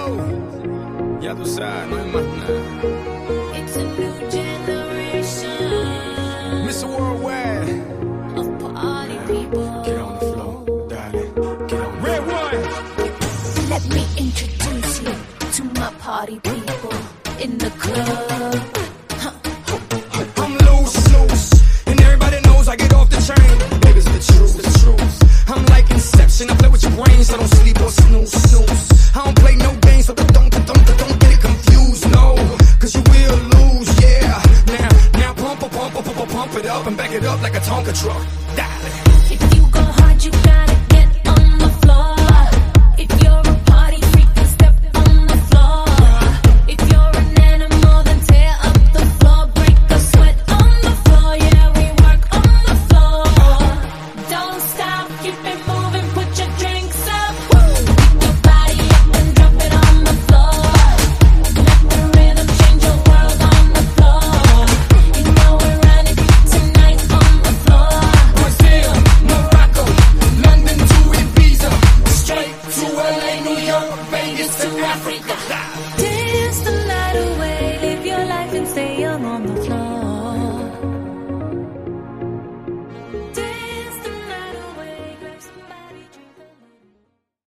Ya tú sabes, no hay más nada. It's a new generation Mr. Worldwide. of party people. Get on the floor, darling. Get on the Red one. Let me introduce you to my party people in the club. I'm loose, and everybody knows I get off the train. Baby, it's the truth. I'm like Inception. I play with your brain, so don't sleep or snooze. I don't play no games, so don't get it confused, no. Cause you will lose, yeah. Now pump it up and back it up like a Tonka truck.